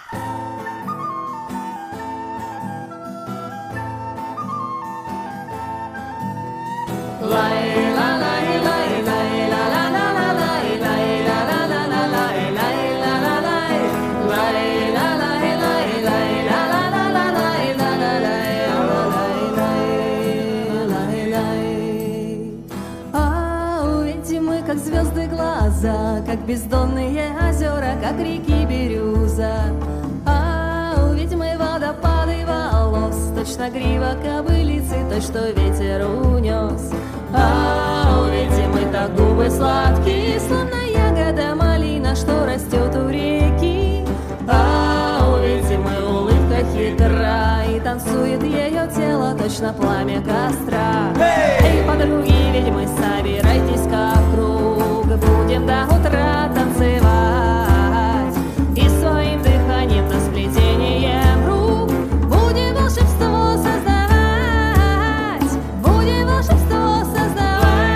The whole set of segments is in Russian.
Как звезды глаза, как бездонные озера, как реки бирюза. У ведьмы водопады волос, точно грива кобылицы, то, что ветер унес. У ведьмы так губы сладкие, словно ягода малина, что растет у реки. У ведьмы улыбка хитра, и танцует ее тело, точно пламя костра. Эй, подруги ведьмы, собирайтесь-ка в круг, будем до утра танцевать, и своим дыханием да сплетением рук будем волшебство создавать, будем волшебство создавать.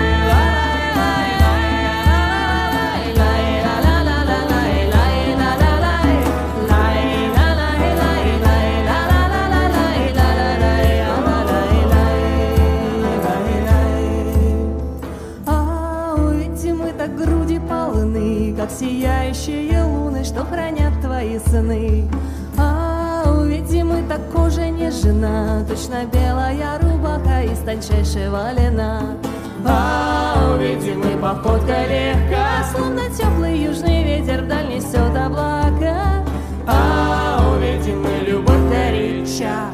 Груди полны, как сияющие луны, что хранят твои сны. У ведьмы так кожа нежна, точно белая рубаха из тончайшего льна. У ведьмы походка легка, словно теплый южный ветер вдаль несет облака. У ведьмы любовь горяча,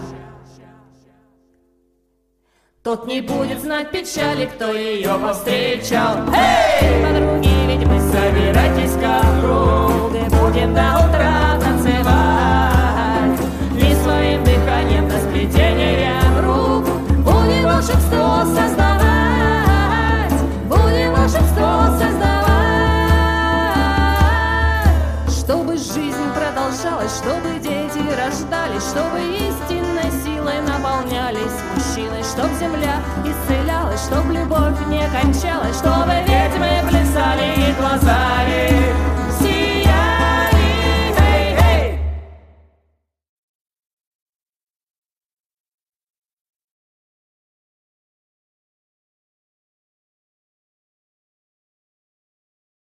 тот не будет знать печали, кто ее повстречал. Эй, подруги ведьмы, собирайтесь-ка в круг, и будем до утра танцевать, и своим дыханием да сплетением рук будем волшебство создавать, будем волшебство создавать. Чтобы жизнь продолжалась, чтобы дети рождались, чтобы истинной силой наполнялись мужчины, чтоб земля исцелялась, чтоб любовь не кончалась, чтобы ведьмы плясали и глазами